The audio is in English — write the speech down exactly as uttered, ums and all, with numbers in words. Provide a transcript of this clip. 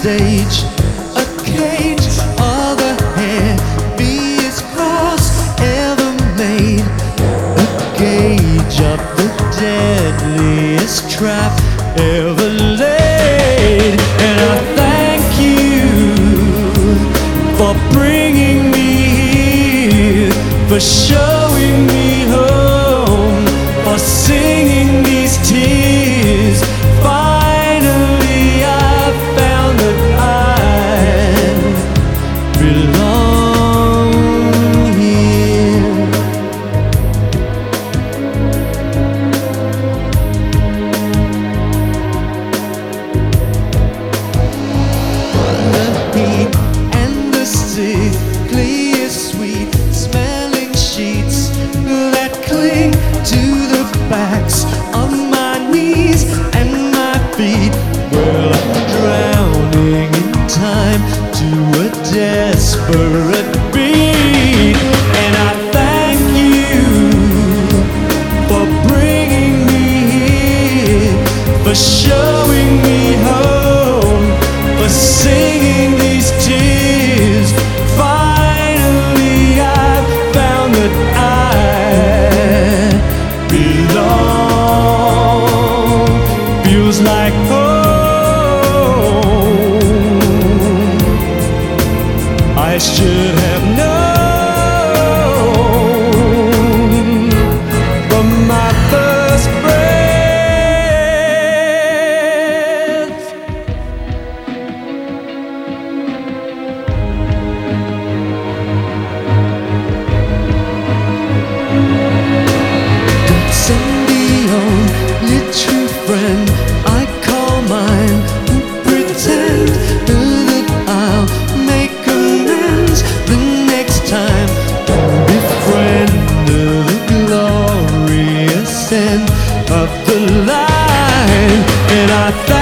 stage, a cage, all the heaviest cross ever made, a gauge of the deadliest trap ever laid. And I thank you for bringing me here, for showing me home, for singing these tears. Finally I found that I belong here. The heat and the sickly sweet smelling sheets that cling to the backs of my knees and my feet. Well, I'm drowning in time to a desperate beat. And I thank you for bringing me here, for showing me home, for singing these tears. Finally I found that I belong. Feels like home. I should have known from my first breath. Send the only true friend I call mine, who pretend that I'll make amends the next time. Befriend the glorious end of the line. And I